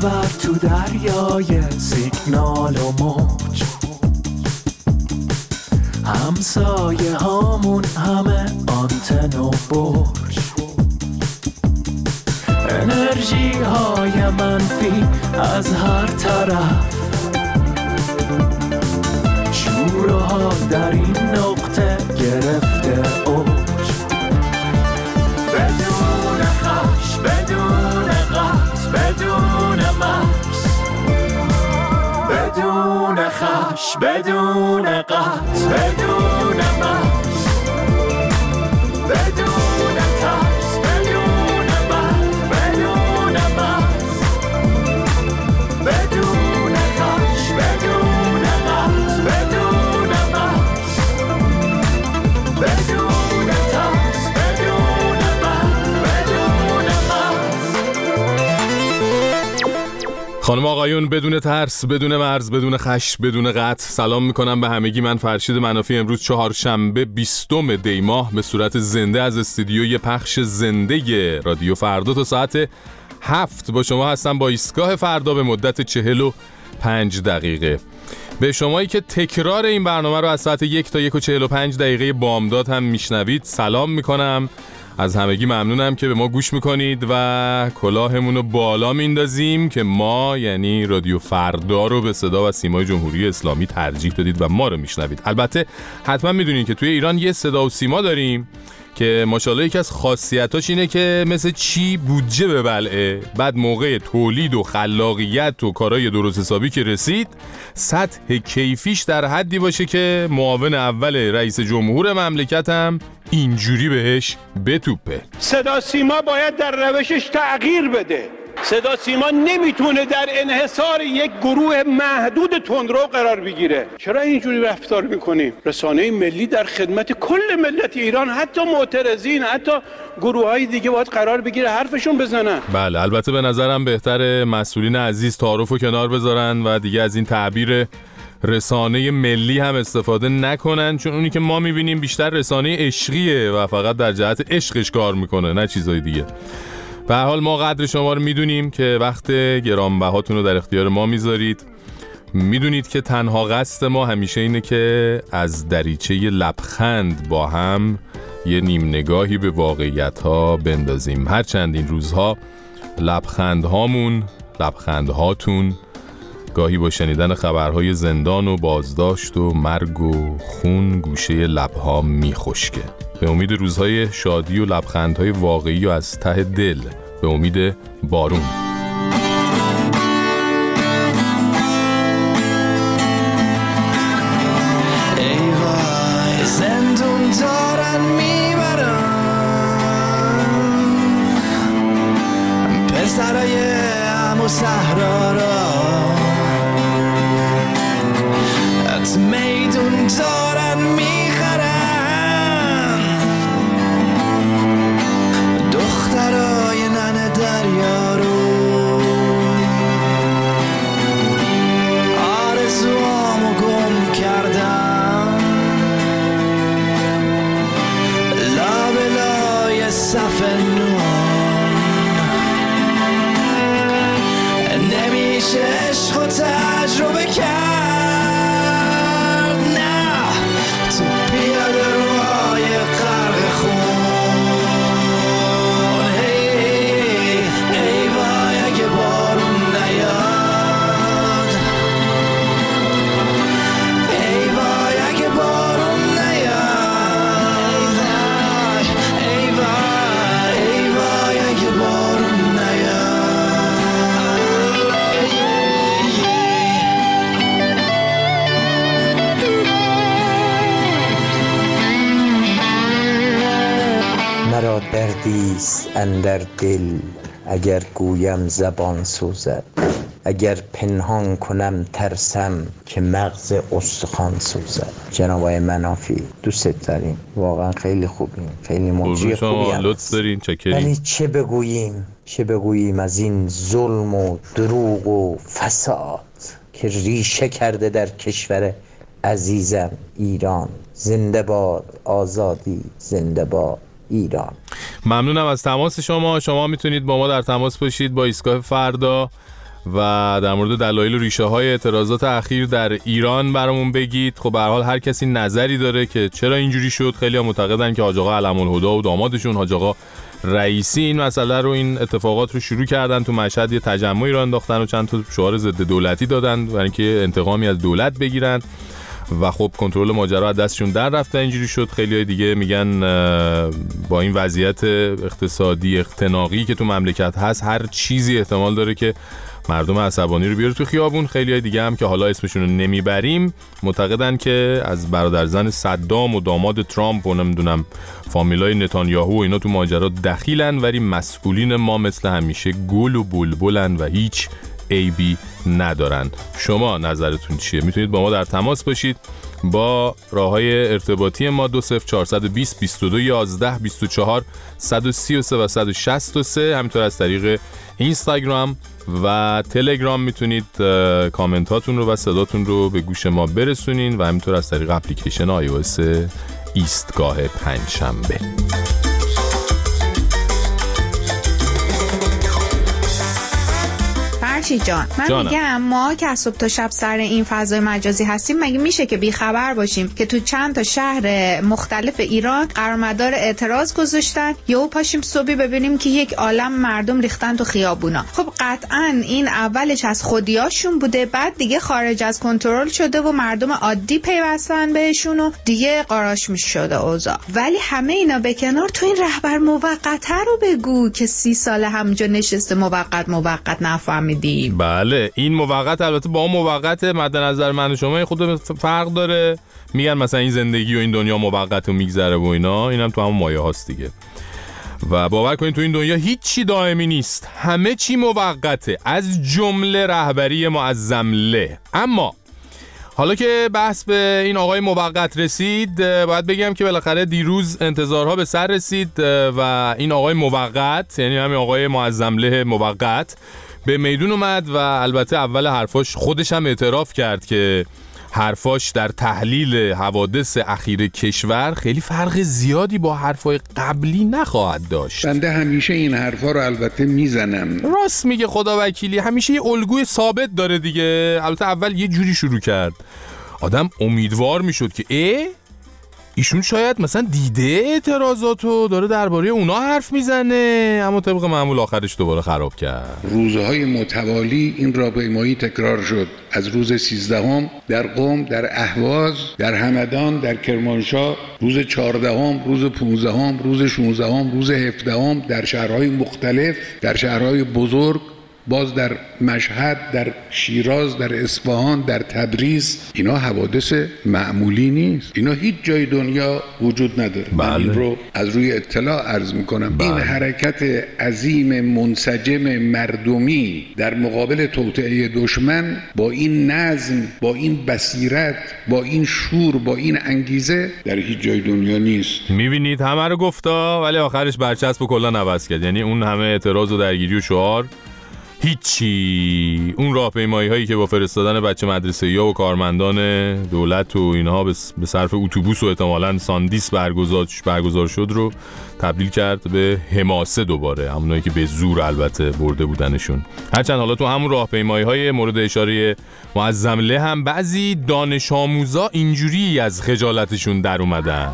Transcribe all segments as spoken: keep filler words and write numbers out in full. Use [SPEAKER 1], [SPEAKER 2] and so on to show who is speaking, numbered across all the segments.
[SPEAKER 1] خبر تو دریای سیگنال و موج، همسایه هامون همه آنتن و برج، انرژی های منفی از هر طرف، شورها در این نقطه گرفته اوج، بدون خش، بدون قط، بدون مرز، بدون خش، بدون قط، بدون مرز، بدون ترس، بدون مرز، بدون مرز، بدون خش، بدون قط، بدون مرز، بدون ترس، بدون مرز، بدون مرز.
[SPEAKER 2] خانم آقایون، بدون ترس، بدون مرز، بدون خش، بدون قطع، سلام میکنم به همگی. من فرشید منافی. امروز چهارشنبه بیستم دی ماه به صورت زنده از استودیوی پخش زنده رادیو فردا تا ساعت هفت با شما هستم با ایستگاه فردا به مدت چهل و پنج دقیقه. به شمایی که تکرار این برنامه رو از ساعت یک تا یک و چهل و پنج دقیقه بامداد هم میشنوید سلام میکنم. از همگی ممنونم که به ما گوش میکنید و کلاهمون رو بالا میندازیم که ما یعنی رادیو فردا رو به صدا و سیمای جمهوری اسلامی ترجیح دادید و ما رو میشنوید. البته حتما میدونید که توی ایران یه صدا و سیما داریم که ماشاءالله یکی از خاصیتاش اینه که مثل چی بودجه ببلعه، بعد موقع تولید و خلاقیت و کارهای درست حسابی که رسید سطح کیفیش در حدی باشه که معاون اول رئیس جمهور مملکت هم اینجوری بهش بتوپه.
[SPEAKER 3] صدا سیما باید در روشش تغییر بده. صدا سیما نمیتونه در انحصار یک گروه محدود تندرو قرار بگیره. چرا اینجوری رفتار میکنیم؟ رسانه ملی در خدمت کل ملت ایران، حتی معترضین، حتی گروه های دیگه باید قرار بگیره حرفشون بزنن.
[SPEAKER 2] بله، البته به نظرم بهتر مسئولین عزیز تعارفو کنار بذارن و دیگه از این تعبیر رسانه ملی هم استفاده نکنن، چون اونی که ما میبینیم بیشتر رسانه عشقیه و فقط در جهت عشقش کار میکنه، نه چیزای دیگه. به هر حال ما قدر شما رو میدونیم که وقت گرانبهاتون رو در اختیار ما میذارید. میدونید که تنها قصد ما همیشه اینه که از دریچه لبخند با هم یه نیم نگاهی به واقعیت ها بندازیم. هرچند این روزها لبخندهامون، لبخندهاتون گاهی با شنیدن خبرهای زندان و بازداشت و مرگ و خون گوشه لبها میخشکه. به امید روزهای شادی و لبخندهای واقعی و از ته دل، به امید بارون.
[SPEAKER 1] ای وای زندون دارن میبرن پسرای عمو صحرا را، از میدون دارن میخرن دخترای ننه دریا رو، آرزوامو گم کردم لابلای صف نون، نمیشه عشق و تجربه کرد.
[SPEAKER 4] مرا دردیست اندر دل، اگر گویم زبان سوزد، اگر پنهان کنم ترسم که مغز استخوان سوزد. جناب آقای منافی دوست داریم، واقعا خیلی خوبیم، خیلی موجی خوبی هم
[SPEAKER 2] لطف دارین، چکریم.
[SPEAKER 4] ولی چه بگوییم چه بگوییم از این ظلم و دروغ و فساد که ریشه کرده در کشور عزیزم ایران. زنده باد آزادی، زنده باد ایران.
[SPEAKER 2] ممنونم از تماس شما. شما میتونید با ما در تماس باشید با ایستگاه فردا و در مورد دلایل و ریشه های اعتراضات اخیر در ایران برامون بگید. خب به هر حال هر کسی نظری داره که چرا اینجوری شد. خیلی ها معتقدن که حاج آقا علم‌الهدی و دامادشون حاج آقا رئیسی این مسئله رو، این اتفاقات رو شروع کردن. تو مشهد یه تجمعی رو انداختن و چند تا شعار ضد دولتی دادن برای اینکه انتقامی از دولت بگیرن و خب کنترل ماجرا از دستشون در رفته، اینجوری شد. خیلی‌های دیگه میگن با این وضعیت اقتصادی اختناقی که تو مملکت هست هر چیزی احتمال داره که مردم عصبانی رو بیاره تو خیابون. خیلی‌های دیگه هم که حالا اسمشون رو نمیبریم معتقدن که از برادرزن صدام و داماد ترامپ و نمیدونم فامیلای نتانیاهو و اینا تو ماجرا دخیلن، ولی مسئولین ما مثل همیشه گل و بلبلن و هیچ عیبی ندارن. شما نظرتون چیه؟ میتونید با ما در تماس باشید با راههای ارتباطی ما دو صفر چهارصد و بیست بیست و دو یازده بیست و چهار صد و سی و سه و صد و شصت و سه. همینطور از طریق اینستاگرام و تلگرام میتونید کامنتاتون رو و صداتون رو به گوش ما برسونین و همینطور از طریق اپلیکیشن آی او اس ایستگاه پنجشنبه.
[SPEAKER 5] فرشید جان، من
[SPEAKER 2] جانم.
[SPEAKER 5] میگم ما که از صبح تا شب سر این فضای مجازی هستیم، مگه میشه که بیخبر باشیم که تو چند تا شهر مختلف ایران قرارمدار اعتراض گذاشتن، یهو پاشیم صبحی ببینیم که یک عالم مردم ریختن تو خیابونا؟ خب قطعاً این اولش از خودیاشون بوده، بعد دیگه خارج از کنترل شده و مردم عادی پیوستن بهشون و دیگه قاراش میشده اوضاع. ولی همه اینا به کنار، تو این رهبر موقته رو بگو که سی ساله همونجا نشسته موقت موقت نفهمیدی.
[SPEAKER 2] بله این موقت البته با موقت مد نظر من و شما خود فرق داره. میگن مثلا این زندگی و این دنیا موقت و میگذره و اینا، اینم تو همون مایه هاست دیگه. و باور کنید تو این دنیا هیچ چی دائمی نیست، همه چی موقته، از جمله رهبری معظمله. اما حالا که بحث به این آقای موقت رسید، باید بگم که بالاخره دیروز انتظارها به سر رسید و این آقای موقت، یعنی همین آقای معظمله موقت، به میدون اومد و البته اول حرفاش خودش هم اعتراف کرد که حرفاش در تحلیل حوادث اخیر کشور خیلی فرق زیادی با حرفای قبلی نخواهد داشت.
[SPEAKER 6] بنده همیشه این حرفا رو البته میزنم.
[SPEAKER 2] راست میگه خدا وکیلی، همیشه یه الگوی ثابت داره دیگه. البته اول یه جوری شروع کرد، آدم امیدوار میشد که اه ایشون شاید مثلا دیده اعتراضاتو داره درباره اونا حرف میزنه، اما طبق معمول آخرش دوباره خراب کرد.
[SPEAKER 6] روزهای متوالی این راهپیمایی تکرار شد، از روز سیزدهم در قم، در اهواز، در همدان، در کرمانشاه، روز چهاردهم، روز پانزدهم، روز شانزدهم، روز هفدهم، در شهرهای مختلف، در شهرهای بزرگ، باز در مشهد، در شیراز، در اصفهان، در تبریز. اینا حوادث معمولی نیست، اینا هیچ جای دنیا وجود نداره.
[SPEAKER 2] بله.
[SPEAKER 6] من این رو از روی اطلاع عرض میکنم.
[SPEAKER 2] بله.
[SPEAKER 6] این حرکت عظیم منسجم مردمی در مقابل توطئه دشمن با این نظم، با این بصیرت، با این شور، با این انگیزه در هیچ جای دنیا نیست.
[SPEAKER 2] میبینید همه رو گفتا ولی آخرش برچسب و کلا عوض کرد. یعنی اون همه اعتراض و درگیری و شعار هیچی. اون راهپیمایی هایی که با فرستادن بچه مدرسه‌ای‌ها و کارمندان دولت و اینها به صرف اتوبوس و احتمالاً ساندیس برگزار برگزار شد رو تبدیل کرد به حماسه دوباره، همونایی که به زور البته برده بودنشون. هرچند حالا تو همون راهپیمایی های مورد اشاره معظمله هم بعضی دانش آموزا اینجوری از خجالتشون در اومدن.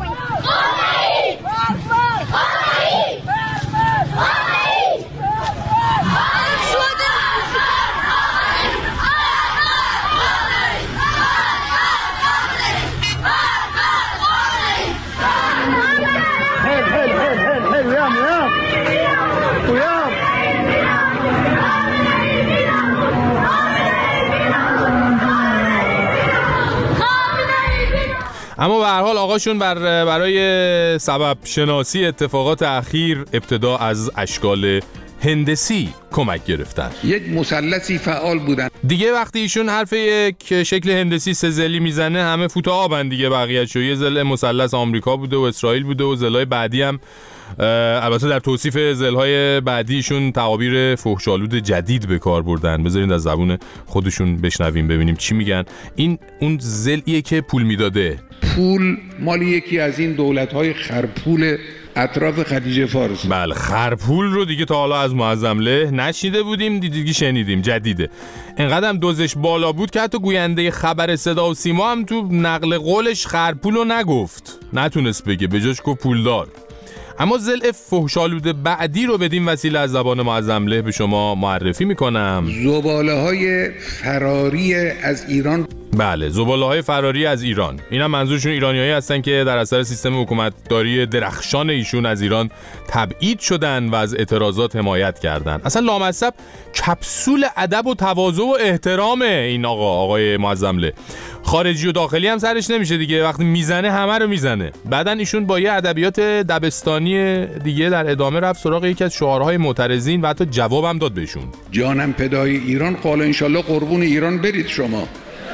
[SPEAKER 2] اما به هر حال آقاشون بر برای سبب شناسی اتفاقات اخیر ابتدا از اشکال هندسی کمک گرفتن.
[SPEAKER 6] یک مثلثی فعال بودن
[SPEAKER 2] دیگه. وقتی ایشون حرف یک شکل هندسی سه ضلعی میزنه همه فوت آبن دیگه. بقیه شو یه ضلع مثلث آمریکا بوده و اسرائیل بوده و ضلعای بعدی هم البته در توصیف ضلع‌های بعدیشون تعابیر فحش‌آلود جدید به کار بردن. بذارید از زبون خودشون بشنویم ببینیم چی میگن. این اون ضلعیه که پول میداده.
[SPEAKER 6] پول مال یکی از این دولت‌های خرپول اطراف خلیج فارس.
[SPEAKER 2] بله، خرپول رو دیگه تا حالا از معظم له نشیده بودیم، دیگه شنیدیم، جدیده. اینقدر دوزش بالا بود که حتی گوینده خبر صدا و سیما هم تو نقل قولش خرپول رو نگفت، نتونست بگه، به جاش گفت پولدار. اما ضلع فحش‌آلود بعدی رو بدیم وسیله از زبان معظم له به شما معرفی میکنم.
[SPEAKER 6] زباله های فراری از ایران.
[SPEAKER 2] بله، زباله های فراری از ایران. اینا منظورشون ایرانیایی هستن که در اثر سیستم حکومتداری درخشان ایشون از ایران تبعید شدن و از اعتراضات حمایت کردن. اصلا لامصب کپسول ادب و تواضع و احترام این آقا آقای معظم له. خارجی و داخلی هم سرش نمیشه دیگه، وقتی میزنه همه رو میزنه. بعدن ایشون با یه ادبیات دبستانی دیگه در ادامه رفت سراغ یکی از شعارهای معترضین و حتی جوابم داد بهشون.
[SPEAKER 6] جانم پدای ایران، قال انشالله قربون ایران برید شما.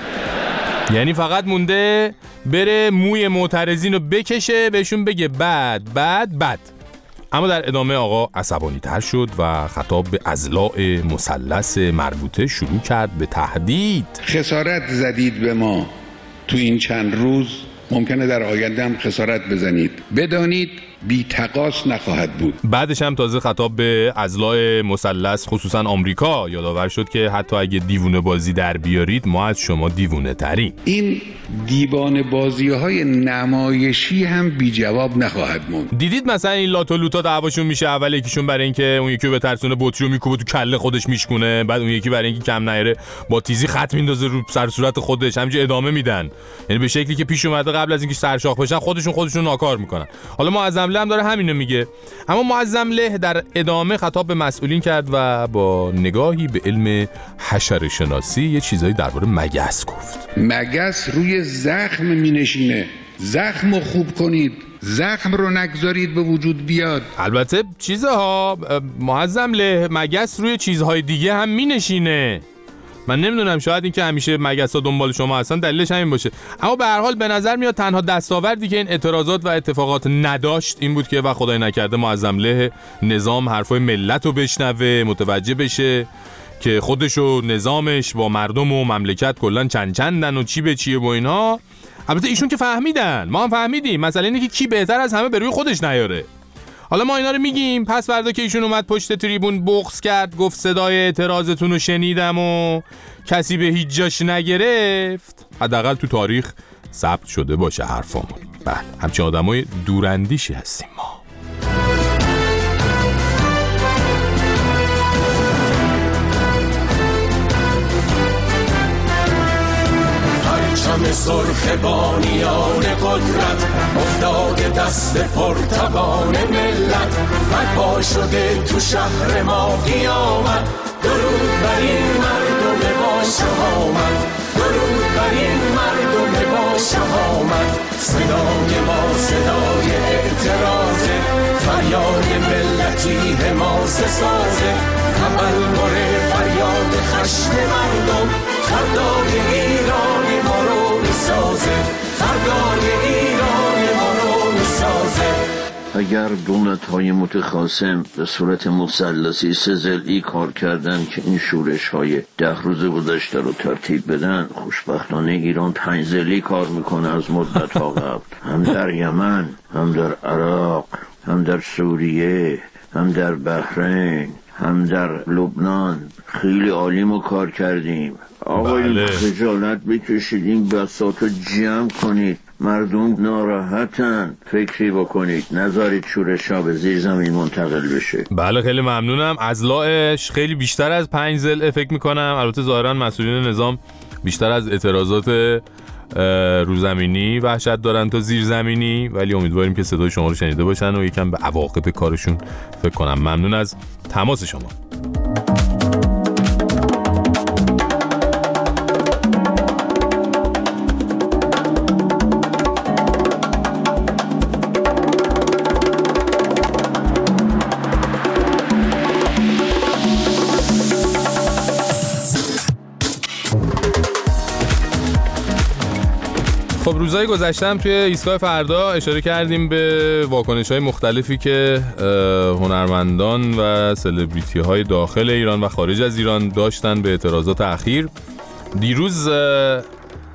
[SPEAKER 2] یعنی فقط مونده بره موی معترضین رو بکشه، بهشون بگه بد بد بد. اما در ادامه آقا عصبانی تر شد و خطاب به اضلاع مثلث مربوطه شروع کرد به تهدید.
[SPEAKER 6] خسارت زدید به ما تو این چند روز، ممکنه در آینده هم خسارت بزنید، بدانید بی تقاص نخواهد بود.
[SPEAKER 2] بعدش هم تازه خطاب به اضلاع مثلث خصوصا آمریکا یادآور شد که حتی اگه دیوونه بازی در بیارید ما از شما دیوونه تریم.
[SPEAKER 6] این دیوانه بازی های نمایشی هم بی جواب نخواهد موند.
[SPEAKER 2] دیدید مثلا این لاتو لوتا دعواشون میشه، اول یکیشون برای اینکه اون یکی رو به ترسونه بطری رو میکوبه تو کله خودش میشکونه، بعد اون یکی برای اینکه کم نیاره با تیزی خط میندازه رو سر صورت خودش، همینجوری ادامه میدن. یعنی به شکلی که پیش اومده قبل از اینکه سرشاخ بشن خودشون خودشون ناکار میکنن. حالا معظم له هم داره همینو میگه. اما معظم له در ادامه خطاب به مسئولین کرد و با نگاهی به علم حشره شناسی یه چیزایی درباره مگس گفت.
[SPEAKER 6] مگس روی زخم مینشینه، زخم رو خوب کنید، زخم رو نگذارید به وجود بیاد.
[SPEAKER 2] البته چیزها معظم له، مگس روی چیزهای دیگه هم مینشینه. من نمیدونم، شاید این که همیشه مگسا دنبال شما هستن دلیلش همین باشه. اما به هر حال به نظر میاد تنها دستاوردی که این اعتراضات و اتفاقات نداشت این بود که و خدای نکرده معظم له نظام حرفای ملت رو بشنوه، متوجه بشه که خودش و نظامش با مردم و مملکت کلن چند چندن و چی به چیه و اینا. البته ایشون که فهمیدن، ما هم فهمیدیم، مسئله اینه که کی بهتر از همه به روی خودش نیاره. حالا ما اینا رو میگیم، پس فردا که ایشون اومد پشت تریبون بغض کرد، گفت صدای اعتراضتون رو شنیدم و کسی به هیچ جاش نگرفت، حداقل تو تاریخ ثبت شده باشه حرفمون. بله، همچین آدمای دوراندیشی هستیم ما.
[SPEAKER 1] پرچم سرخ بانیان قدرت افتاده دست پرتوان ملت، برپا شده تو شهر ما قیامت. درود بر این مردم با شهامت، درود بر این مردم با شهامت. صدای ما صدای اعتراضه، فریاد ملتی حماسه سازه. تبلور فریاد خشم مردم، فردای ایران ما رو میسازه، فردای ایران ما رو میسازه.
[SPEAKER 7] اگر دولت‌های متخاصم به صورت مثلثی سه ضلعی کار کردن که این شورش‌های ده روز گذشته رو ترتیب بدن، خوشبختانه ایران پنج ضلعی کار میکنه از مدت‌ها قبل. هم در یمن، هم در عراق، هم در سوریه، هم در بحرین، هم در لبنان. خیلی عالی ما کار کردیم. آقایون خجالت بکشید، این بساط رو جمع کنید. مردم ناراحتن، فکری بکنید، نذارید شورش‌ها به زیر زمین منتقل بشه.
[SPEAKER 2] بله خیلی ممنونم. اضلاعش خیلی بیشتر از پنج ضلع فکر میکنم. البته ظاهرا مسئولین نظام بیشتر از اعتراضات روزمینی وحشت دارن تا زیرزمینی، ولی امیدواریم که صدای شما رو شنیده باشن و یکم به عواقب کارشون فکر کنم. ممنون از تماس شما. خب روزهای گذشتم توی ایستگاه فردا اشاره کردیم به واکنش‌های مختلفی که هنرمندان و سلبریتی‌های داخل ایران و خارج از ایران داشتن به اعتراضات اخیر. دیروز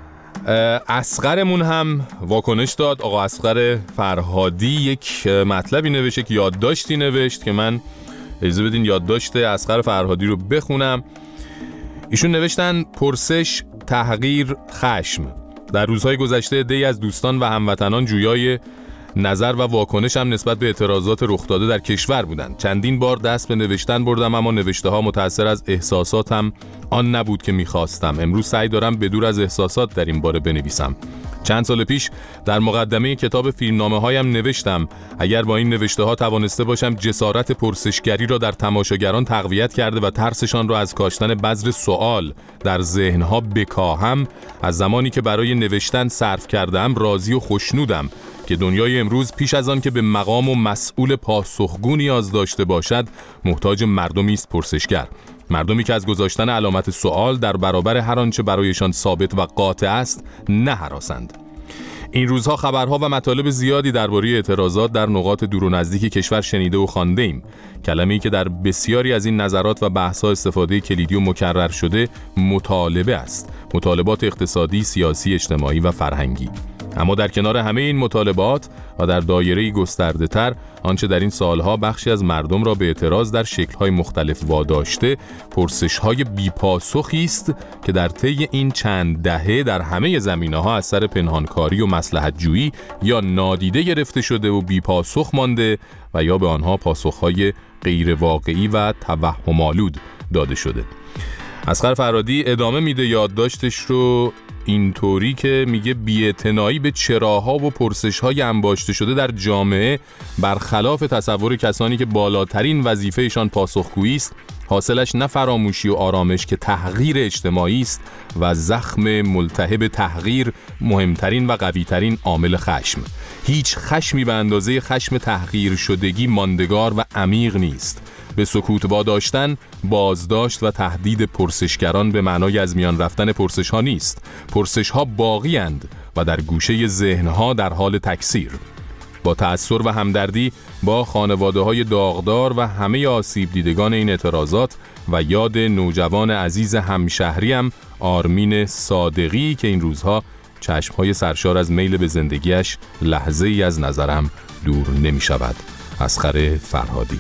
[SPEAKER 2] اصغرمون هم واکنش داد. آقا اصغر فرهادی یک مطلبی نوشته که یادداشتی نوشت که من اجازه بدین یادداشت اصغر فرهادی رو بخونم. ایشون نوشتن پرسش، تحقیر، خشم. در روزهای گذشته عده‌ای از دوستان و هموطنان جویای نظر و واکنش هم نسبت به اعتراضات رخ داده در کشور بودند. چندین بار دست به نوشتن بردم اما نوشته ها متأثر از احساساتم آن نبود که میخواستم. امروز سعی دارم بدور از احساسات در این باره بنویسم. چند سال پیش در مقدمه کتاب فیلمنامه هایم نوشتم اگر با این نوشته ها توانسته باشم جسارت پرسشگری را در تماشاگران تقویت کرده و ترسشان را از کاشتن بذر سوال در ذهنها بکاهم، از زمانی که برای نوشتن صرف کردم راضی و خوشنودم که دنیای امروز پیش از آن که به مقام و مسئول پاسخگو نیاز داشته باشد محتاج مردمی است پرسشگر، مردمی که از گذاشتن علامت سوال در برابر هر آنچه برایشان ثابت و قاطع است نه هراسند. این روزها خبرها و مطالب زیادی درباره اعتراضات در نقاط دور و نزدیک کشور شنیده و خوانده ایم. کلمه‌ای که در بسیاری از این نظرات و بحث‌ها استفاده کلیدی و مکرر شده مطالبه است. مطالبات اقتصادی، سیاسی، اجتماعی و فرهنگی. اما در کنار همه این مطالبات و در دایره‌ای گسترده‌تر، آنچه در این سالها بخشی از مردم را به اعتراض در شکل‌های مختلف واداشته، پرسش‌های بی‌پاسخی است که در طی این چند دهه در همه زمینه‌ها از سر پنهانکاری و مصلحت‌جویی یا نادیده گرفته شده و بی‌پاسخ مانده و یا به آنها پاسخ‌های غیر واقعی و توهم‌آلود داده شده. اصغر فرهادی ادامه میده یادداشتش رو اینطوری که میگه بی‌اعتنایی به چراها و پرسش‌های انباشته شده در جامعه برخلاف تصور کسانی که بالاترین وظیفه‌شان پاسخگویی است، حاصلش نه فراموشی و آرامش که تحقیر اجتماعی است و زخم ملتهب تحقیر مهمترین و قویترین عامل خشم. هیچ خشمی به اندازه خشم تحقیر شدگی ماندگار و عمیق نیست. به سکوت واداشتن، بازداشت و تهدید پرسشگران به معنای از میان رفتن پرسش‌ها نیست. پرسش‌ها باقی اند و در گوشه ذهن‌ها در حال تکثیر. با تأثر و همدردی با خانواده‌های داغدار و همه آسیب دیدگان این اعتراضات و یاد نوجوان عزیز همشهریم آرمین صادقی که این روزها چشم‌های سرشار از میل به زندگیش لحظه‌ای از نظرم دور نمی‌شود. اصغر فرهادی.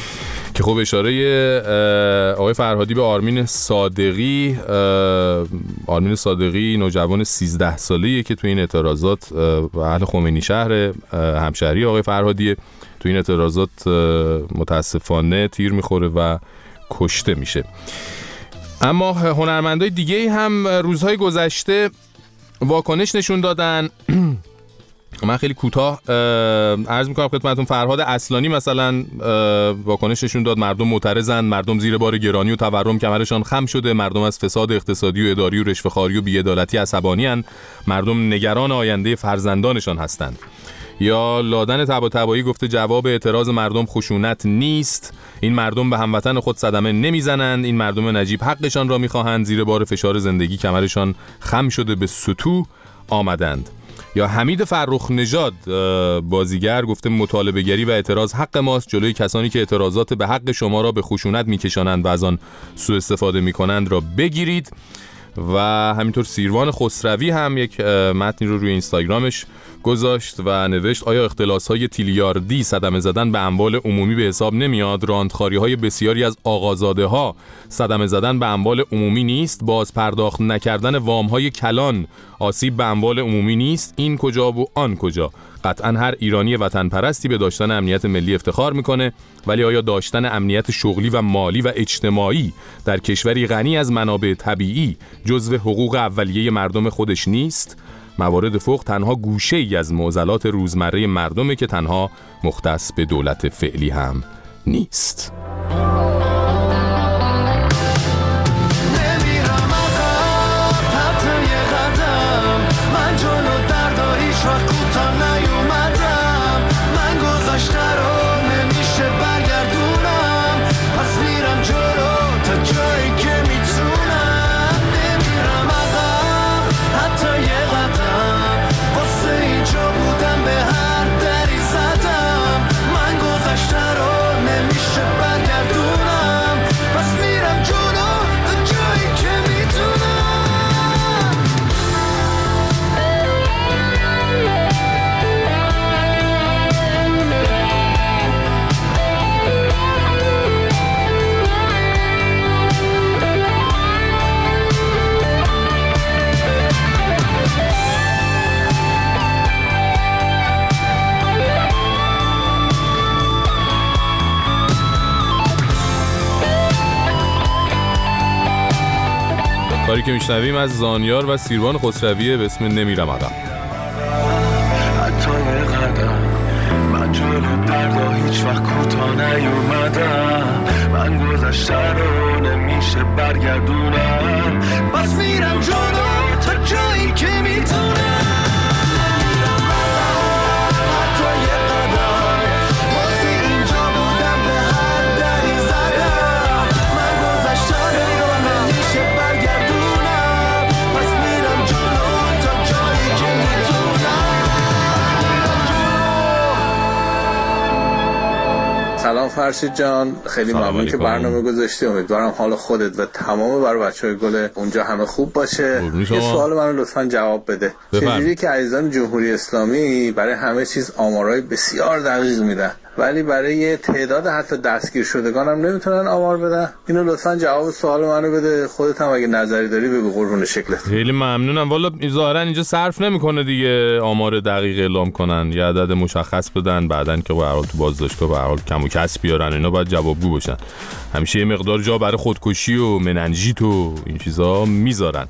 [SPEAKER 2] که خب اشاره آقای فرهادی به آرمین صادقی، آرمین صادقی نوجوان سیزده ساله‌ایه که تو این اعتراضات و اهل خمینی شهر همشهری آقای فرهادی تو این اعتراضات متاسفانه تیر میخوره و کشته میشه. اما هنرمندای دیگه هم روزهای گذشته واکنش نشون دادن. من خیلی کوتاه عرض میکنم خدمتتون. فرهاد اصلانی مثلا واکنششون داد مردم معترضن، مردم زیر بار گرانی و تورم کمرشان خم شده، مردم از فساد اقتصادی و اداری و رشوه‌خواری و بی‌عدالتی عصبانی ان، مردم نگران آینده فرزندانشان هستند. یا لادن طباطبایی گفته جواب اعتراض مردم خشونت نیست، این مردم به هموطن خود صدمه نمیزنند، این مردم نجیب حقشان را میخواهند، زیر بار فشار زندگی کمرشان خم شده به سطوح آمدند. یا حمید فرخ نژاد بازیگر گفته مطالبه گری و اعتراض حق ماست، جلوی کسانی که اعتراضات به حق شما را به خشونت میکشانند و از آن سوء استفاده میکنند را بگیرید. و همینطور سیروان خسروی هم یک متنی رو روی اینستاگرامش گذاشت و نوشت آیا اختلاس‌های تیلیاردی صدمه زدن به اموال عمومی به حساب نمیاد؟ راندخاری‌های بسیاری از آقازاده‌ها صدمه زدن به اموال عمومی نیست؟ باز پرداخت نکردن وام‌های کلان آسیب به اموال عمومی نیست؟ این کجا و آن کجا؟ قطعاً هر ایرانی وطن پرستی به داشتن امنیت ملی افتخار میکنه، ولی آیا داشتن امنیت شغلی و مالی و اجتماعی در کشوری غنی از منابع طبیعی جزو حقوق اولیه مردم خودش نیست؟ موارد فوق تنها گوشه ای از معضلات روزمره مردمه که تنها مختص به دولت فعلی هم نیست.
[SPEAKER 1] نمیشه
[SPEAKER 2] کاری که میشنویم از زانیار و سیروان خسرویه به اسم نمیرم عقب.
[SPEAKER 1] حتی یه قدم من جلو دردا هیچ وقت کوتاه نیومدم، من گذشته رو نمیشه برگردونم، بس میرم جلو تا جایی که میتونم.
[SPEAKER 8] سلام فرشید جان، خیلی ممنون که برنامه گذاشتی. امیدوارم حال خودت و تمام برای بچهای گل اونجا همه خوب باشه. یه سوال منو لطفاً جواب بده. چجوری که عزیزان جمهوری اسلامی برای همه چیز آمارای بسیار دقیق میدن ولی برای تعداد حتی دستگیر شدگان هم نمیتونن آمار بدن؟ اینو لطفاً جواب سوال منو بده. خودت هم اگه نظری داری بگو قربون شکلت.
[SPEAKER 2] خیلی ممنونم. والا ظاهرا اینجا صرف نمیکنه دیگه آمار دقیق اعلام کنن، یه عدد مشخص بدن، بعدن که به هر حال تو بازداشتگاه به هر حال کم و کس بیارن، اینا باید جوابگو باشن. همیشه یه مقدار جا برای خودکشی و مننژیت و این چیزا میذارن.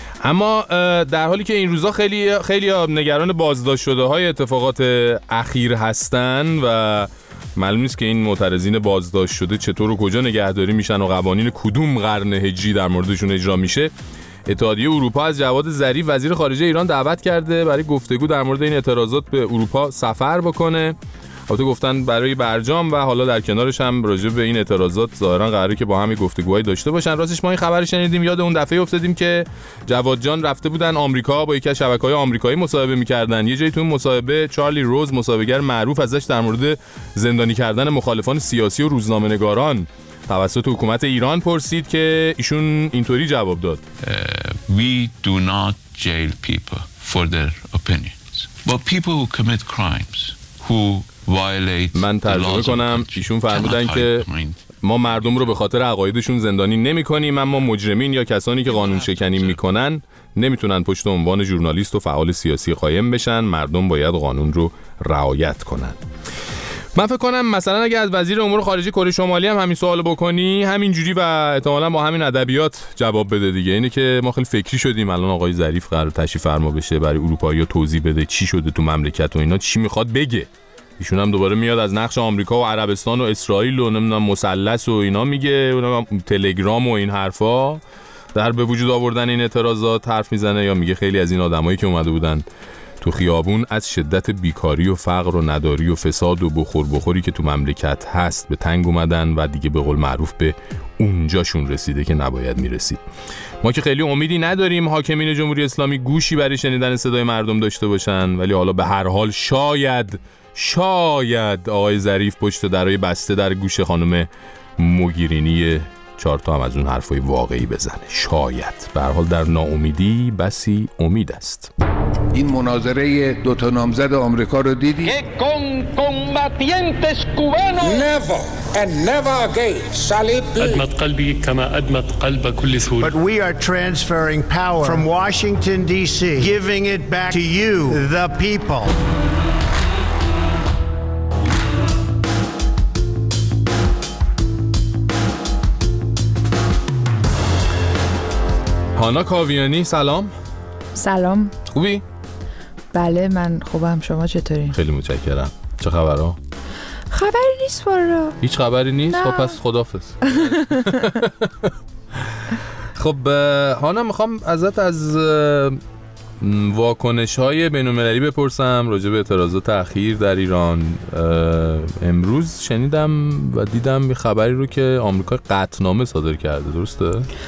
[SPEAKER 2] اما در حالی که این روزا خیلی خیلی نگران بازداشت شده های اتفاقات اخیر هستن و معلوم نیست که این معترضین بازداشت شده چطور و کجا نگهداری میشن و قوانین کدوم قرن هجری در موردشون اجرا میشه، اتحادیه اروپا از جواد ظریف وزیر خارجه ایران دعوت کرده برای گفتگو در مورد این اعتراضات به اروپا سفر بکنه. البته گفتن برای برجام و حالا در کنارش هم راجع به این اعتراضات ظاهرا قراره که با هم گفتگوهای داشته باشن. راستش ما این خبر شنیدیم یاد اون دفعه افتادیم که جواد جان رفته بودن آمریکا با یکی از شبکه‌های آمریکایی مصاحبه می‌کردن. یه جایی تو اون مصاحبه چارلی روز مصاحبه‌گر معروف ازش در مورد زندانی کردن مخالفان سیاسی و روزنامه‌نگاران توسط حکومت ایران پرسید که ایشون اینطوری جواب داد:
[SPEAKER 9] uh, We do not jail people for their opinions, but people who commit crimes who
[SPEAKER 2] من ترجمه کنم. ایشون فرمودن که ما مردم رو به خاطر عقایدشون زندانی نمی کنیم، اما مجرمین یا کسانی که قانون شکنی میکنن نمیتونن پشت عنوان ژورنالیست و فعال سیاسی قایم بشن. مردم باید قانون رو رعایت کنن. من فکر کنم مثلا اگه از وزیر امور خارجه کره شمالی هم همین سوالو بکنی همینجوری و احتمالاً با همین ادبیات جواب بده دیگه. اینه که ما خیلی فکری شدیم الان آقای ظریف قرار تشریف فرما بشه برای اروپایی‌ها توضیح بده چی شده تو مملکت و اینا، چی میخواد بگه. ایشون هم دوباره میاد از نقش آمریکا و عربستان و اسرائیل و نمیدونم مثلث و اینا میگه، تلگرام و این حرفا در به وجود آوردن این اعتراضات حرف میزنه، یا میگه خیلی از این آدمایی که اومده بودن تو خیابون از شدت بیکاری و فقر و نداری و فساد و بخور بخوری که تو مملکت هست به تنگ اومدن و دیگه به قول معروف به اونجاشون رسیده که نباید میرسید. ما که خیلی امیدی نداریم حاکمین جمهوری اسلامی گوشی برای شنیدن صدای مردم داشته باشن، ولی حالا به هر حال شاید شاید آقای ظریف پشت درای بسته در گوش خانم موگیرینی چهار تا هم از اون حرفای واقعی بزنه. شاید. به هر حال در ناامیدی بسی امید است.
[SPEAKER 6] این مناظره دو تا نامزد آمریکا رو دیدی؟
[SPEAKER 10] أدمت قلبي كما أدمت قلب كل سوري.
[SPEAKER 11] But we are transferring power from Washington D C, giving it back to you, the people.
[SPEAKER 2] هانا کاویانی سلام.
[SPEAKER 12] سلام.
[SPEAKER 2] خوبی؟
[SPEAKER 12] بله من خوبم، شما چطوری؟
[SPEAKER 2] خیلی متشکرم. چه خبرها؟
[SPEAKER 12] خبری نیست والا.
[SPEAKER 2] هیچ خبری نیست؟ خب پس خداحافظ. خب هانا میخوام ازت از واکنش‌های بین‌المللی بپرسم راجع به اعتراضات اخیر در ایران. امروز شنیدم و دیدم یه خبری رو که آمریکا قطعنامه صادر کرده، درسته؟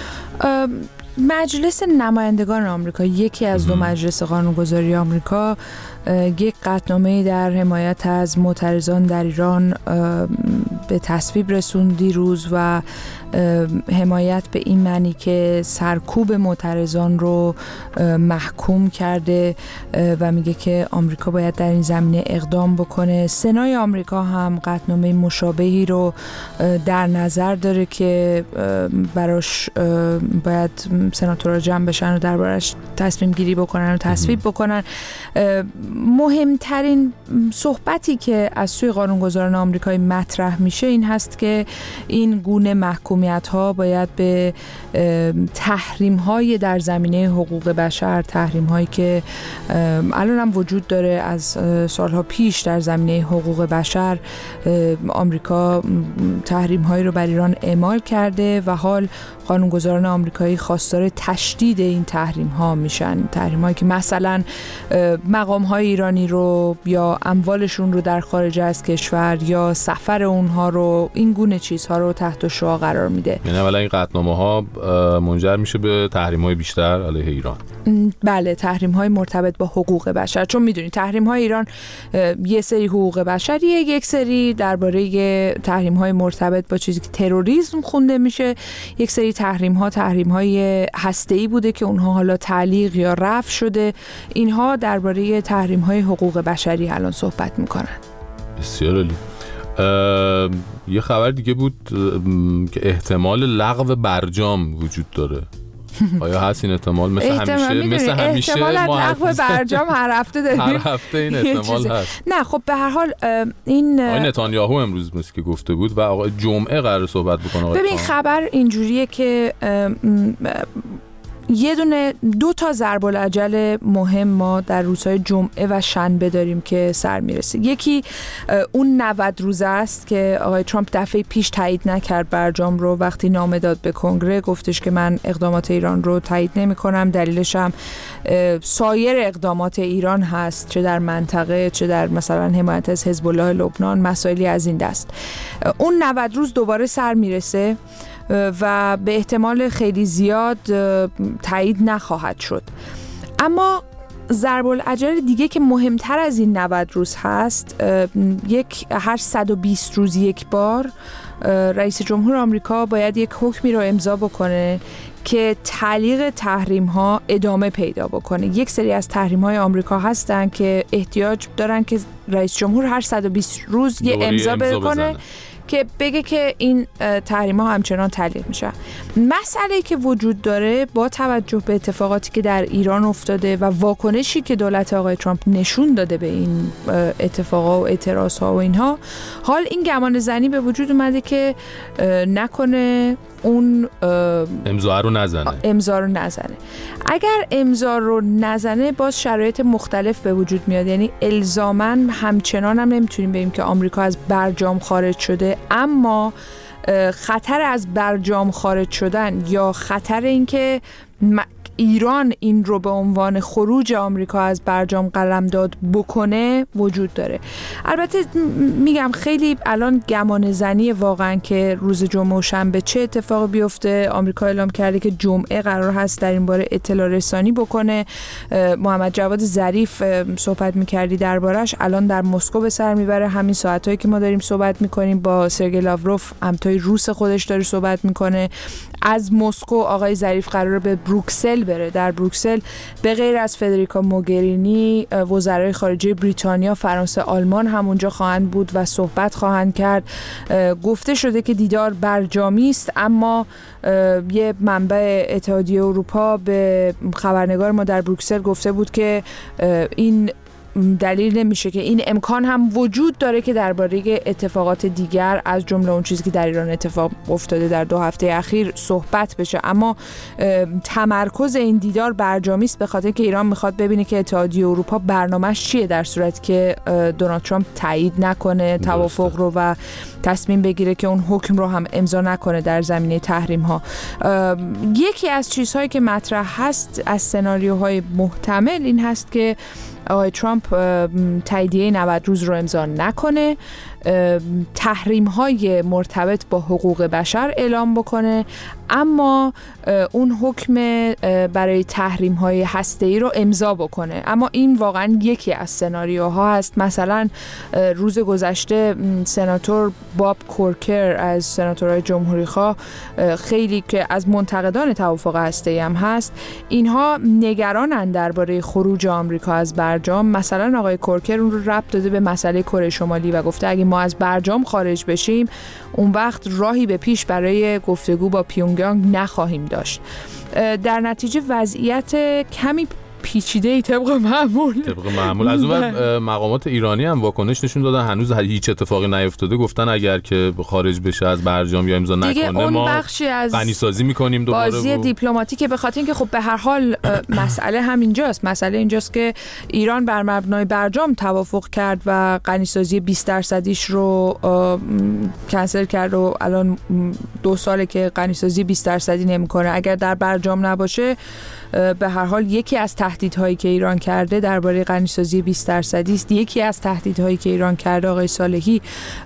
[SPEAKER 12] مجلس نمایندگان آمریکا، یکی از دو مجلس قانونگذاری آمریکا، یک قطعنامه در حمایت از معترضان در ایران به تصویب رسوند دیروز و حمایت به این معنی که سرکوب معترضان رو محکوم کرده و میگه که آمریکا باید در این زمینه اقدام بکنه. سنای آمریکا هم قطعنامه مشابهی رو در نظر داره که براش باید سناتورها جمع بشن و دربارش تصمیم گیری بکنن و تصویب بکنن. مهمترین صحبتی که از سوی قانونگذاران آمریکایی مطرح میشه همیشه این هست که این گونه محکومیت‌ها باید به تحریم‌های در زمینه حقوق بشر، تحریم‌هایی که الان هم وجود داره از سالها پیش در زمینه حقوق بشر، آمریکا تحریم‌هایی رو بر ایران اعمال کرده و حال قانونگذاران آمریکایی خواستار تشدید این تحریم‌ها میشن. تحریم‌هایی که مثلا مقام‌های ایرانی رو یا اموالشون رو در خارج از کشور یا سفر اونها رو، این گونه چیزها رو تحت شعاع قرار میده.
[SPEAKER 2] یعنی اولا این قطعنامه‌ها منجر میشه به تحریم‌های بیشتر علیه ایران.
[SPEAKER 12] بله، تحریم‌های مرتبط با حقوق بشر، چون میدونید تحریم‌های ایران یه سری حقوق بشریه، یک سری درباره تحریم‌های مرتبط با چیزی که تروریسم خونده میشه، یک سری تحریم‌ها تحریم‌های هسته‌ای بوده که اونها حالا تعلیق یا رفع شده. اینها درباره تحریم‌های حقوق بشری الان صحبت میکنن.
[SPEAKER 2] بسیار عالی. یه خبر دیگه بود که احتمال لغو برجام وجود داره. آیا هست این احتمال؟ مثل همیشه مثل همیشه
[SPEAKER 12] احتمال لغو برجام هر هفته داریم.
[SPEAKER 2] هر هفته این احتمال هست.
[SPEAKER 12] نه خب به هر حال این
[SPEAKER 2] آقای نتانیاهو امروز مثل که گفته بود و آقای جمعه قرار صحبت بکنه.
[SPEAKER 12] ببین خبر اینجوریه که یه دونه دو تا ضرب العجل مهم ما در روزهای جمعه و شنبه داریم که سر میرسه. یکی اون نود روزه است که آقای ترامپ دفعه پیش تایید نکرد برجام رو، وقتی نامه داد به کنگره گفتش که من اقدامات ایران رو تایید نمی کنم. دلیلش هم سایر اقدامات ایران هست، چه در منطقه چه در مثلا حمایت از حزب الله لبنان، مسائلی از این دست. اون نود روز دوباره سر میرسه و به احتمال خیلی زیاد تایید نخواهد شد. اما ضرب العجل دیگه که مهمتر از این نود روز هست، یک هر صد و بیست روز یک بار رئیس جمهور آمریکا باید یک حکمی رو امضا بکنه که تعلیق تحریم ها ادامه پیدا بکنه. یک سری از تحریم های آمریکا هستن که احتیاج دارن که رئیس جمهور هر صد و بیست روز یه امضا بکنه که بگه که این تحریم ها همچنان تعلیق میشه. مسئله که وجود داره با توجه به اتفاقاتی که در ایران افتاده و واکنشی که دولت آقای ترامپ نشون داده به این اتفاقا و اعتراض ها و اینها، حال این گمان زنی به وجود اومده که نکنه اون
[SPEAKER 2] امضا رو نزنه
[SPEAKER 12] امضا رو نزنه اگر امضا رو نزنه باز شرایط مختلف به وجود میاد. یعنی الزاماً همچنان هم نمیتونیم بگیم که آمریکا از برجام خارج شده، اما خطر از برجام خارج شدن یا خطر اینکه ایران این رو به عنوان خروج آمریکا از برجام قلمداد بکنه وجود داره. البته میگم خیلی الان گمان زنی واقعا که روز جمعه و شنبه چه اتفاقی بیفته. آمریکا اعلام کرده که جمعه قرار هست در این باره اطلاع رسانی بکنه. محمد جواد ظریف صحبت میکردی دربارش، الان در مسکو به سر میبره. همین ساعتایی که ما داریم صحبت میکنیم با سرگئی لاوروف، همتای روس خودش داره صحبت میکنه. از مسکو آقای ظریف قراره به بروکسل بره. در بروکسل به غیر از فدریکا موگرینی، وزرای خارجه بریتانیا، فرانسه، آلمان هم اونجا خواهند بود و صحبت خواهند کرد. گفته شده که دیدار برجامی است، اما یه منبع اتحادیه اروپا به خبرنگار ما در بروکسل گفته بود که این دلیل نمیشه که این امکان هم وجود داره که درباره اتفاقات دیگر از جمله اون چیزی که در ایران اتفاق افتاده در دو هفته اخیر صحبت بشه. اما تمرکز این دیدار برجامی است، به خاطر که ایران میخواد ببینه که اتحادیه اروپا برنامه‌اش چیه در صورتی که دونالد ترامپ تایید نکنه توافق رو و تصمیم بگیره که اون حکم رو هم امضا نکنه در زمینه تحریم ها. یکی از چیزهایی که مطرح هست از سناریوهای محتمل این هست که آقای ترامپ تاییدیه نود روز رو امضا نکنه، تحریم های مرتبط با حقوق بشر اعلام بکنه، اما اون حکم برای تحریم های هسته‌ای رو امضا بکنه. اما این واقعا یکی از سناریوها هست. مثلا روز گذشته سناتور باب کورکر از سناتورهای جمهوری خواه، خیلی که از منتقدان توافق هسته‌ای هم هست، اینها نگرانن درباره خروج آمریکا از برجام. مثلا آقای کورکر اون رو ربط داده به مسئله کره شمالی و گفته اگه ما از برجام خارج بشیم اون وقت راهی به پیش برای گفتگو با پیونگیانگ نخواهیم داشت. در نتیجه وضعیت کمی پیچیده‌ای طبق معمول
[SPEAKER 2] طبق معمول از اون مقامات ایرانی هم واکنش نشون دادن، هنوز هیچ اتفاقی نیفتاده، گفتن اگر که خارج بشه از برجام یا امضا نکنه ما غنی‌سازی می‌کنیم دوباره.
[SPEAKER 12] بازی دیپلماتیکه، به خاطر اینکه خب به هر حال مسئله همینجاست. مسئله اینجاست که ایران بر مبنای برجام توافق کرد و غنی‌سازی بیست درصدیش رو کنسل کرد و الان دو ساله که غنی‌سازی بیست درصدی نمی‌کنه. اگر در برجام نباشه به هر حال یکی از تهدیدهایی که ایران کرده درباره غنی‌سازی بیست درصدی است. یکی از تهدیدهایی که ایران کرده آقای صالحی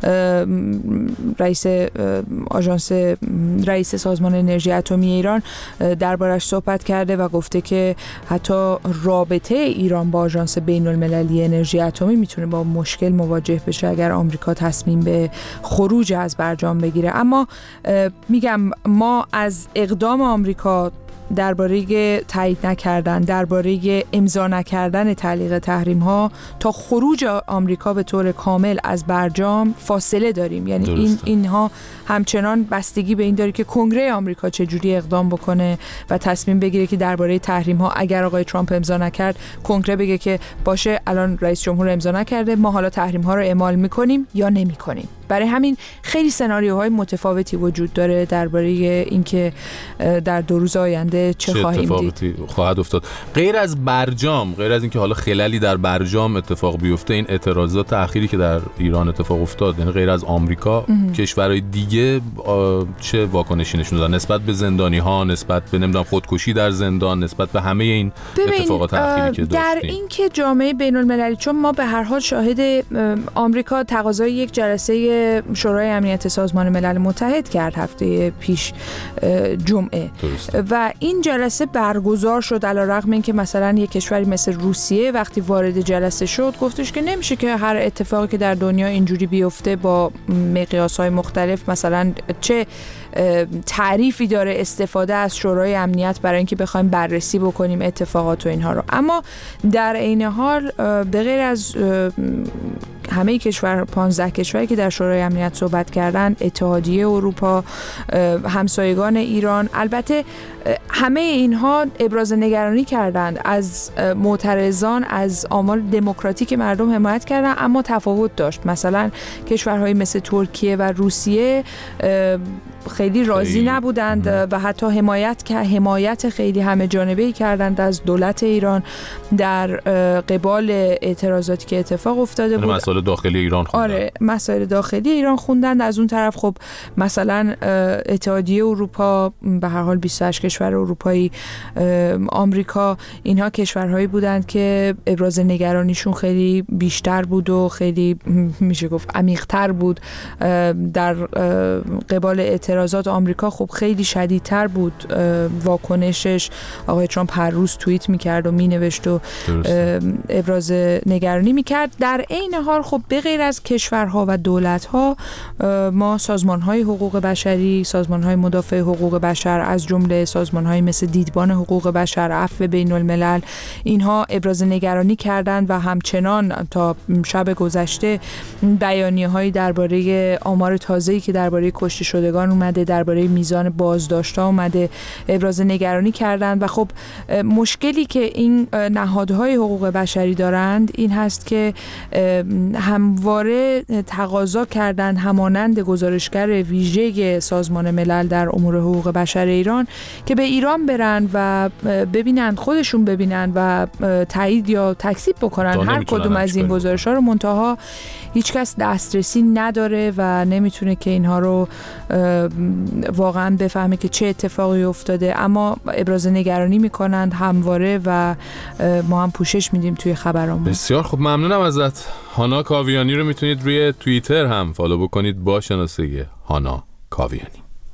[SPEAKER 12] رئیس آژانس رئیس سازمان انرژی اتمی ایران دربارش صحبت کرده و گفته که حتی رابطه ایران با آژانس بین‌المللی انرژی اتمی میتونه با مشکل مواجه بشه اگر آمریکا تصمیم به خروج از برجام بگیره. اما میگم ما از اقدام آمریکا درباره تایید نکردن، درباره امضا نکردن تعلیق تحریم ها تا خروج آمریکا به طور کامل از برجام فاصله داریم. یعنی درسته. این اینها همچنان بستگی به این داره که کنگره آمریکا چجوری اقدام بکنه و تصمیم بگیره که درباره تحریم ها اگر آقای ترامپ امضا نکرد، کنگره بگه که باشه الان رئیس جمهور امضا نکرده، ما حالا تحریم ها رو اعمال میکنیم یا نمیکنیم. برای همین خیلی سناریوهای متفاوتی وجود داره درباره اینکه در دو روز آینده چه, چه خواهیم دید.
[SPEAKER 2] خواهد افتاد. غیر از برجام، غیر از اینکه حالا خلالی در برجام اتفاق بیفته، این اعتراضات اخیری که در ایران اتفاق افتاد، یعنی غیر از آمریکا کشورهای دیگه چه واکنشی نشون دادن نسبت به زندانی ها، نسبت به نمیدونم خودکشی در زندان، نسبت به همه این اتفاقات اخیری که
[SPEAKER 12] در
[SPEAKER 2] داشتیم؟
[SPEAKER 12] اینکه جامعه بین‌المللی، چون ما به هر حال شاهد آمریکا تقاضای یک جلسه شورای امنیت سازمان ملل متحد کرد هفته پیش جمعه درسته. و این جلسه برگزار شد علیرغم اینکه مثلا یک کشوری مثل روسیه وقتی وارد جلسه شد گفتش که نمیشه که هر اتفاقی که در دنیا اینجوری بیفته با مقیاس‌های مختلف، مثلا چه تعریفی داره استفاده از شورای امنیت برای اینکه بخوایم بررسی بکنیم اتفاقات و اینها رو. اما در عین حال به غیر از همه کشور پانزده کشوری که در شورای امنیت صحبت کردن، اتحادیه اروپا، همسایگان ایران، البته همه اینها ابراز نگرانی کردند از معترضان، از آمال دموکراتیک مردم حمایت کردند، اما تفاوت داشت. مثلا کشورهایی مثل ترکیه و روسیه خیلی راضی نبودند و حتی حمایت که حمایت خیلی همه جانبه‌ای کردند از دولت ایران در قبال اعتراضاتی که اتفاق افتاده بود.
[SPEAKER 2] مسائل داخلی ایران خوندن.
[SPEAKER 12] آره، مسائل داخلی ایران خوندن. از اون طرف خب مثلا اتحادیه اروپا، به هر حال بیست و هشت کشور اروپایی، آمریکا، اینها کشورهایی بودند که ابراز نگرانیشون خیلی بیشتر بود و خیلی میشه گفت عمیق‌تر بود در قبال اعتراضات. آمریکا خب خیلی شدیدتر بود واکنشش. آقای ترامپ هر روز توییت میکرد و مینوشت و ابراز نگرانی میکرد. در عین حال خب به غیر از کشورها و دولت‌ها، ما سازمان‌های حقوق بشری، سازمان‌های مدافع حقوق بشر، از جمله سازمان‌های مثل دیدبان حقوق بشر، عفو بین‌الملل، اینها ابراز نگرانی کردند و همچنان تا شب گذشته بیانیه‌هایی درباره آمار تازه‌ای که درباره کشته شدگان اومده، درباره میزان بازداشت‌ها اومده، ابراز نگرانی کردند. و خب مشکلی که این نهادهای حقوق بشری دارند این هست که همواره تقاضا کردند همانند گزارشگر ویژه سازمان ملل در امور حقوق بشر ایران که به ایران برن و ببینن، خودشون ببینن و تایید یا تکذیب بکنن هر کدوم از این گزارش‌ها رو. منتها هیچکس دسترسی نداره و نمیتونه که اینها رو واقعا بفهمه که چه اتفاقی افتاده، اما ابراز نگرانی میکنند همواره و ما هم پوشش میدیم توی خبرامون.
[SPEAKER 2] بسیار خوب، ممنونم ازت. هانا کاویانی رو میتونید روی توییتر هم فالو بکنید با شناسه هانا کاویانی.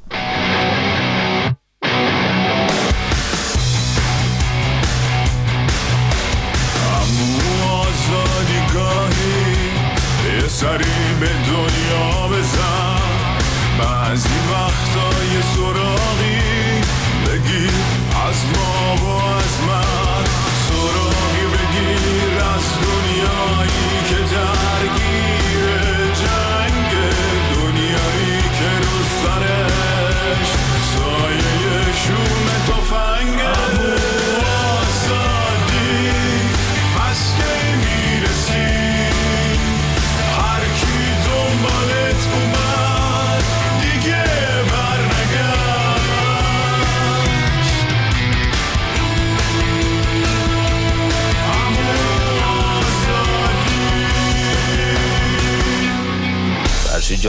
[SPEAKER 1] سری به دنیا بزن، بعضی وقتا یه سراغی بگیر از ما و از من، سراغی بگیر از دنیایی که درگیر جنگ، دنیایی که رو سر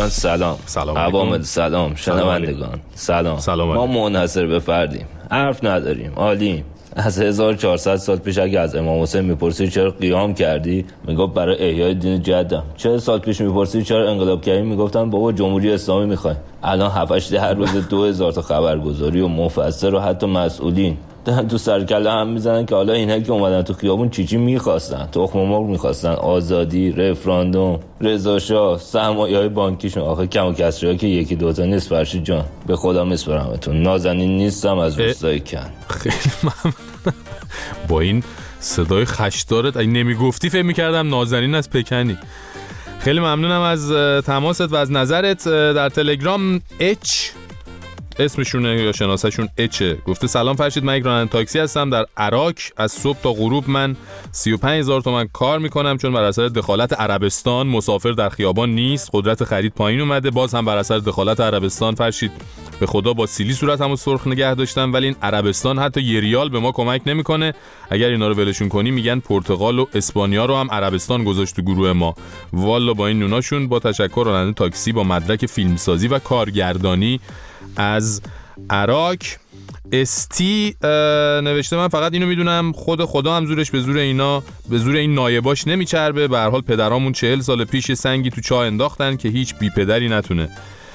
[SPEAKER 13] من سلام.
[SPEAKER 2] سلام
[SPEAKER 13] عوامل سلام. شنوندگان سلام.
[SPEAKER 2] سلام.
[SPEAKER 13] ما منحصر به فردیم، حرف نداریم، عالیم. از هزار و چهارصد سال پیش اگه از امام حسین میپرسی چرا قیام کردی، میگفت برای احیای دین جدم. چهل سال پیش میپرسی چرا انقلاب کردی، میگفتن بابا جمهوری اسلامی میخوایم. الان هفت هشت هر روز دو هزار تا خبرگزاری و مفسر و حتی مسئولین دارن تو سرکله هم میزنن که حالا اینها که اومدن تو خیابون چی چی میخواستن. تخم مرغ میخواستن، آزادی، رفراندوم، رضا شاه، سرمایه‌های بانکیشون. آخه کم و کسری‌ها که یکی دوتا نیست فرشید جان، به خدا میسپارمتون. نازنین نیستم از روستای کن.
[SPEAKER 2] خیلی ممنون. با این صدای خشدارت اگه نمیگفتی فکر میکردم نازنین از پکنی. خیلی ممنونم از تماست و از نظرت. در تلگرام اچ اسمشونه یا شناسهشون اچه گفته سلام فرشید، من یک راننده تاکسی هستم در عراق. از صبح تا غروب من سی و پنج هزار تومان کار میکنم، چون بر اثر دخالت عربستان مسافر در خیابان نیست، قدرت خرید پایین اومده. باز هم بر اثر دخالت عربستان فرشید به خدا با سیلی صورتمو سرخ نگه داشتم، ولی این عربستان حتی یه ریال به ما کمک نمیکنه. اگر اینا رو ولشون کنی میگن پرتغال و اسپانیا رو هم عربستان گذاشت تو گروه ما. والا با این نوناشون. با تشکر راننده تاکسی با مدرک فیلمسازی و کارگردانی از عراق. استی نوشته من فقط اینو میدونم خود خدا هم زورش به زور اینا به زور این نایباش نمیچربه. به هر حال پدرامون چهل سال پیش سنگی تو چاه انداختن که هیچ بی پدری نتونه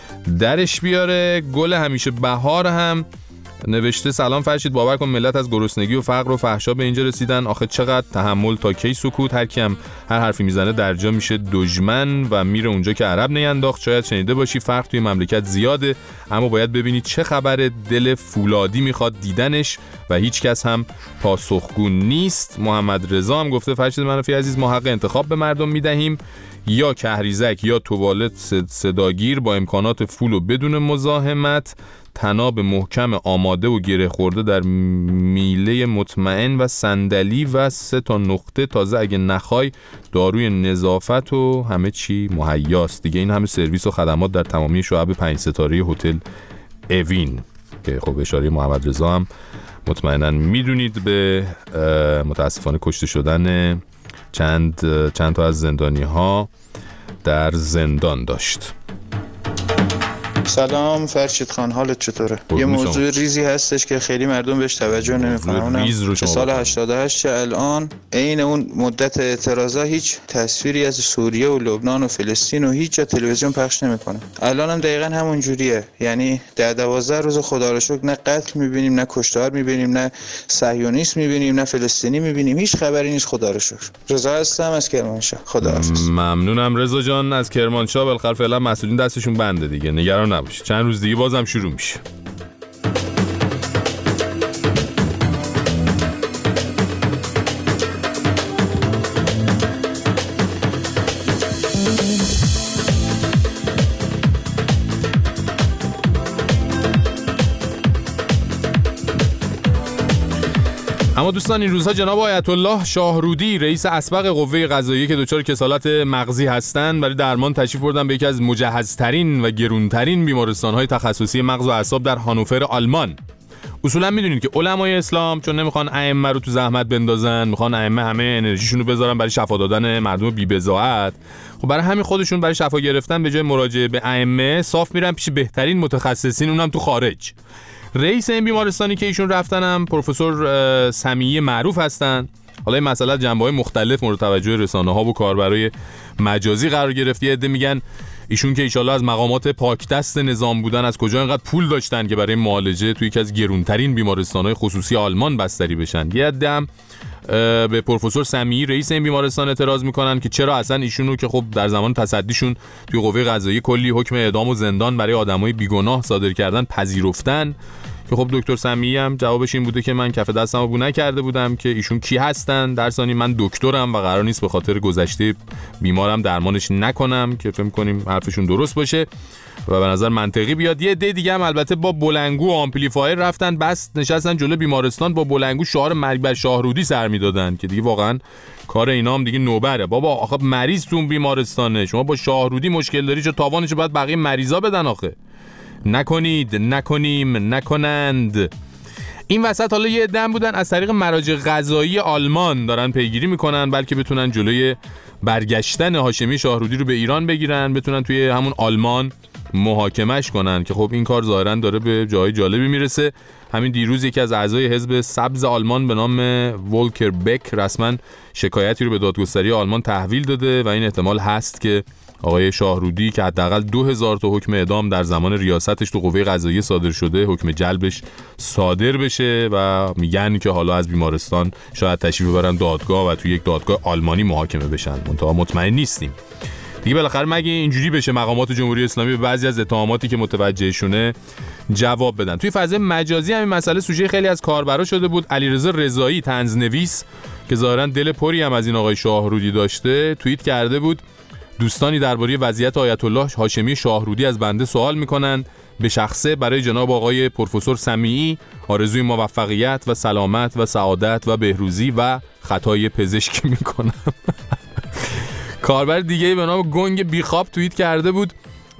[SPEAKER 2] درش بیاره. گل همیشه بهار هم نوشته سلام فرشید، باور کن ملت از گرسنگی و فقر و فحشا به اینجا رسیدن. آخه چقدر تحمل تا کی سکوت؟ هر کیم هر حرفی میزنه درجا میشه دشمن و میره اونجا که عرب نینداخت. شاید شنیده باشی فرق توی مملکت زیاده، اما باید ببینی چه خبره. دل فولادی میخواد دیدنش و هیچ کس هم پاسخگو نیست. محمد رضا هم گفته فرشید منافی عزیز، ما حق انتخاب به مردم میدهیم، یا کهریزک یا توالت صداگیر با امکانات فول و بدون مزاحمت، تناب محکم آماده و گره خورده در میله مطمئن و صندلی و سه تا نقطه تازه اگه نخوای داروی نظافت و همه چی مهیاست. دیگه این همه سرویس و خدمات در تمامی شعب پنج ستاره هتل اوین که خب اشاره محمد رضا هم مطمئنا میدونید به متاسفانه کشته شدن چند چند تا از زندانی ها در زندان داشت.
[SPEAKER 14] سلام فرشید خان، حالت چطوره؟ یه موضوع ریزی هستش که خیلی مردم بهش توجه نمی‌کنن. که سال هشتاد و هشت الان عین اون مدت اعتراضا هیچ تصویری از سوریه و لبنان و فلسطین و هیچ جا تلویزیون پخش نمی‌کنه. الان هم دقیقاً همون جوریه، یعنی ده دوازده روز خدا رو شکر نه قتل می‌بینیم، نه کشتار می‌بینیم، نه صهیونیست می‌بینیم، نه فلسطینی می‌بینیم، هیچ خبری نیست خدا رو شکر. رضا هستم از کرمانشاه. خداحافظ.
[SPEAKER 2] ممنونم رضا جان از کرمانشاه. بالاخره فعلا مسئولین دستشون بنده دیگه، نگران نباش، چند روز دیگه بازم شروع میشه. اما دوستان این روزها جناب آیت الله شاهرودی رئیس اسبق قوه قضاییه که دچار کسالت مغزی هستند برای درمان تشریف بردن به یکی از مجهزترین و گرونترین بیمارستان‌های تخصصی مغز و اعصاب در هانوفر آلمان. اصولا میدونید که علمای اسلام چون نمیخوان ائمه رو تو زحمت بندازن، میخوان ائمه همه انرژیشون رو بذارن برای شفا دادن مردم بی‌بضاعت، خب برای همین خودشون برای شفا گرفتن به جای مراجعه به ائمه صاف میرن پیش بهترین متخصصین، اونم تو خارج. رئیس این بیمارستانی که ایشون رفتنم پروفسور سمیعی معروف هستن. حالا این مسئله جنبه‌های مختلف مورد توجه رسانه‌ها و کاربرای مجازی قرار گرفت. یه عده میگن ایشون که ایشالله از مقامات پاکدست نظام بودن از کجا اینقدر پول داشتن که برای معالجه توی یکی از گرونترین بیمارستان‌های خصوصی آلمان بستری بشن. یه عده هم به پروفسور سمیعی رئیس این بیمارستان اعتراض میکنن که چرا اصلا ایشونو که خب در زمان تصدیشون توی قوه قضاییه کلی حکم اعدام و زندان برای آدمای بیگناه صادر کردن پذیرفتن، که خب دکتر سمیعی هم جوابش این بوده که من کف دستمو بو نکرده بودم که ایشون کی هستن، در ثانی من دکترم و قرار نیست به خاطر گذشته بیمارم درمانش نکنم، که فکر می‌کنیم حرفشون درست باشه و به نظر منطقی بیاد. یه عده دیگه هم البته با بلنگو و آمپلیفایر رفتن بس نشستن جلو بیمارستان با بلنگو شعار مرگ بر شاهرودی سر میدادن، که دیگه واقعا کار اینا هم دیگه نوبره. بابا آخه مریض تو بیمارستانه، شما با شاهرودی مشکل داری چه تاوانشو باید بقیه مریضا بدن آخه. نکنید، نکنیم، نکنند. این وسط حالا یه عده‌ام بودن از طریق مراجع قضایی آلمان دارن پیگیری میکنن بلکه بتونن جلوی برگشتن هاشمی شاهرودی رو به ایران بگیرن، بتونن توی همون آلمان محاکمش کنن که خب این کار ظاهرا داره به جای جالبی میرسه. همین دیروز یکی از اعضای حزب سبز آلمان به نام ولکر بک رسما شکایتی رو به دادگستری آلمان تحویل داده و این احتمال هست که آقای شاهرودی که حداقل دو هزار تا حکم اعدام در زمان ریاستش تو قوه قضاییه صادر شده، حکم جلبش صادر بشه و میگن که حالا از بیمارستان شاید تشریف ببرن دادگاه و تو یک دادگاه آلمانی محاکمه بشن. منتها مطمئن نیستیم دیگه. بالاخره مگه اینجوری بشه مقامات جمهوری اسلامی به بعضی از اتهاماتی که متوجهشونه جواب بدن؟ توی فضای مجازی همین مسئله سوژه خیلی از کاربرا شده بود. علیرضا رضایی طنزنویس که ظاهرا دل پری هم از این آقای شاهرودی داشته، توییت کرده بود دوستانی درباره وضعیت آیت الله هاشمی شاهرودی از بنده سوال میکنن. به شخصه برای جناب آقای پروفسور سمیعی آرزوی موفقیت و سلامت و سعادت و بهروزی و خطای پزشکی میکنم. کاربر دیگه به نام گنگ بیخواب توییت کرده بود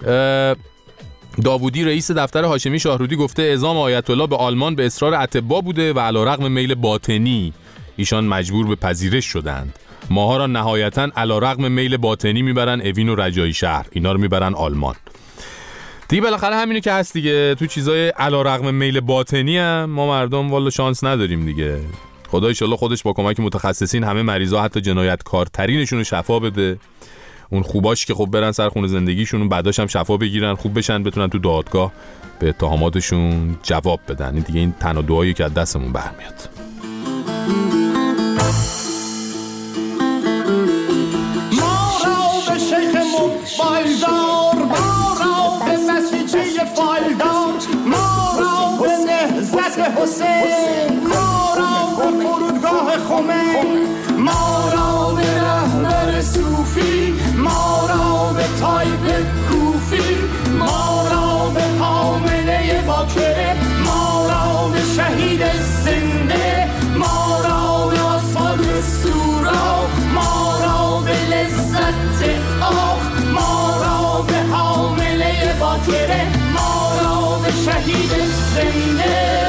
[SPEAKER 2] داوودی رئیس دفتر هاشمی شاهرودی گفته اعزام آیت الله به آلمان به اصرار اطباء بوده و علیرغم میل باطنی ایشان مجبور به پذیرش شدند. ماها را نهایتاً علیرغم میل باطنی میبرن اوین و رجایی شهر، اینا رو میبرن آلمان. دیگه بالاخره همینه که هست دیگه. تو چیزای علیرغم میل باطنی هم ما مردم والا شانس نداریم دیگه. خدا ان شاءالله خودش با کمک متخصصین همه مریضا حتی جنایتکارترینشون رو شفا بده. اون خوباش که خب برن سر خونه زندگیشون، بعداش هم شفا بگیرن، خوب بشن، بتونن تو دادگاه به اتهاماتشون جواب بدن. این دیگه این تنها دعایی که از دستمون برمیاد.
[SPEAKER 1] ما را به شیخ موبایلدار، ما را به مسیجی فایلدار، ما را به نهضت حسین، ما را به فرودگاه خمین، ما را به رهبر صوفی، ما را به تایب کوفی، ما را به حامله باکره، ما را به شهید زنده، ما را به آساد سورا، ما را به لذت آخ، ما را به حامله باکره، ما را به شهید زنده.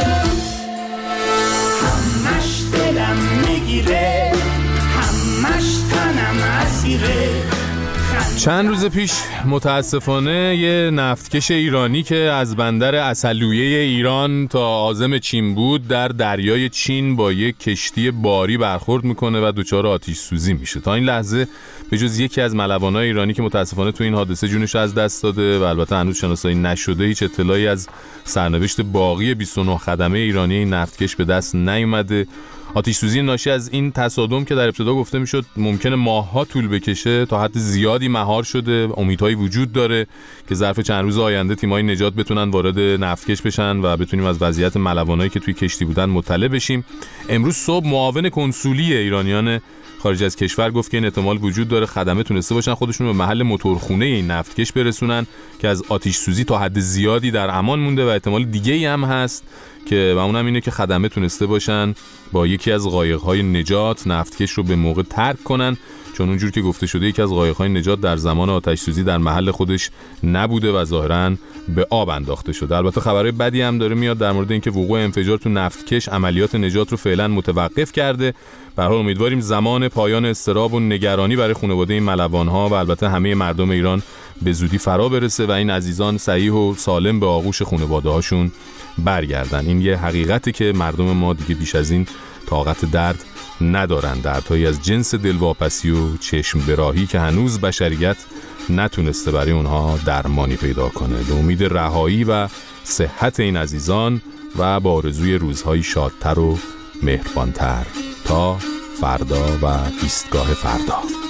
[SPEAKER 1] همش دلم میگیره، همش تنم اسیره.
[SPEAKER 2] چند روز پیش متاسفانه یه نفتکش ایرانی که از بندر عسلویه ایران تا عازم چین بود در دریای چین با یک کشتی باری برخورد میکنه و دچار آتش سوزی میشه. تا این لحظه به جز یکی از ملوانای ایرانی که متاسفانه تو این حادثه جونش از دست داده و البته هنوز شناسایی نشده، هیچ اطلاعی از سرنوشت باقی بیست و نه خدمه ایرانی این نفتکش به دست نیومده. آتش سوزی ناشی از این تصادم که در ابتدا گفته میشد ممکنه ماه‌ها طول بکشه تا حد زیادی مهار شده. امیدهایی وجود داره که ظرف چند روز آینده تیم‌های نجات بتونن وارد نفتکش بشن و بتونیم از وضعیت ملوانایی که توی کشتی بودن مطلع بشیم. امروز صبح معاون کنسولی ایرانیان خارج از کشور گفت که این احتمال وجود داره خدمه تونسته باشن خودشون به محل موتورخونه این نفتکش برسونن که از آتش سوزی تا حد زیادی در امان مونده و احتمال دیگه‌ای هم هست که و اونم اینه که خدمه تونسته باشن با یکی از قایق‌های نجات نفتکش رو به موقع ترک کنن، چون اونجور که گفته شده یکی از قایق‌های نجات در زمان آتش سوزی در محل خودش نبوده و ظاهراً به آب انداخته شده. البته خبرهای بدی هم داره میاد در مورد اینکه وقوع انفجار تو نفتکش عملیات نجات رو فعلا متوقف کرده. به هر حال امیدواریم زمان پایان اضطراب و نگرانی برای خانواده این ملوان‌ها و البته همه مردم ایران به زودی فرا برسه و این عزیزان صحیح و سالم به آغوش خانواده‌هاشون برگردن. این یه حقیقتی که مردم ما دیگه بیش از این طاقت درد ندارن، دردهایی از جنس دلواپسی و چشم براهی که هنوز بشریت نتونسته برای اونها درمانی پیدا کنه. به امید رهایی و صحت این عزیزان و با آرزوی روزهای شادتر و مهربانتر تا فردا و ایستگاه فردا.